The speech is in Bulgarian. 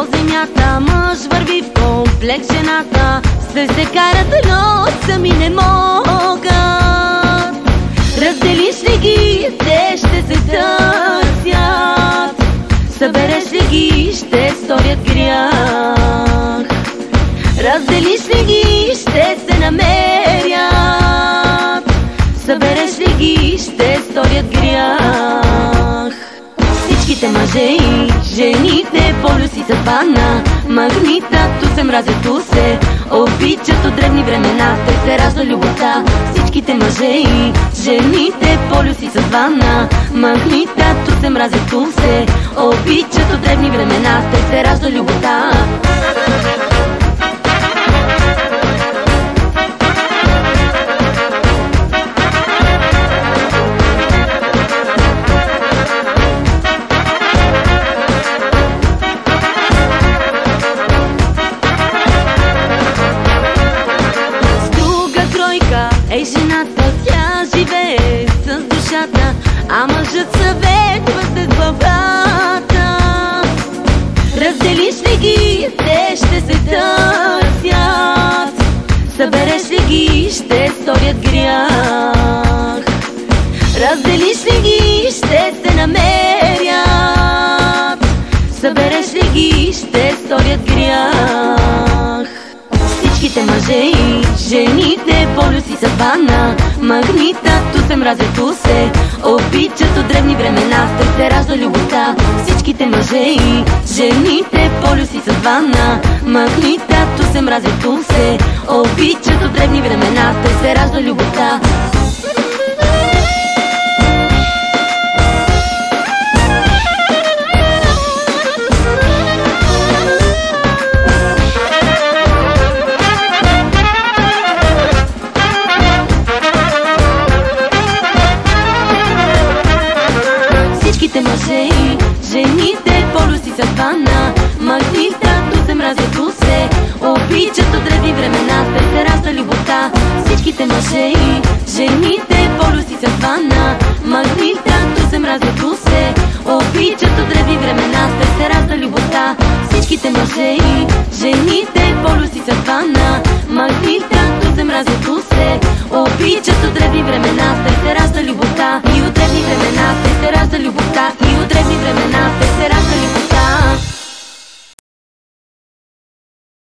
по земята, мъж върви в комплекс, жената се карат, но сами не могат. Разделиш ли ги, те ще се търсят. Събереш ли ги, ще сторят грях. Разделиш ли ги, ще се намерят. Събереш ли ги, ще сторят грях. Всичките мъже и жените полюси съдбана, магнита, ту се мразят, ту се обичат от древни времена, той се ражда любовта. Всичките мъже и жените полюси съдбана, магнита, ту се мразят, ту се обичат от древни времена, той се ражда любовта. Ей, жената, тя живее с душата, а мъжът съветва с главата. Разделиш ли ги, те ще се търсят. Събереш ли ги, ще сторят грях. Разделиш ли ги, ще се намерят. Събереш ли ги, ще сторят грях. Всичките мъже и жените полюси съдбана, магнита, ту се мразят, ту се обичат от древни времена, той се ражда любовта. Всичките мъже и жените полюси съдбана, магнита, ту се мразят, ту се обичат от древни времена, той се ражда любовта. Всичките мъже и жените полюси съдбана, магнита, ту се мразят, ту се обичат от древни времена, той се ражда любовта. Всичките мъже и жените полюси съдбана, магнита, ту се мразят, ту се обичат от древни времена, той се ражда любовта. Всичките мъже и жените полюси съдбана,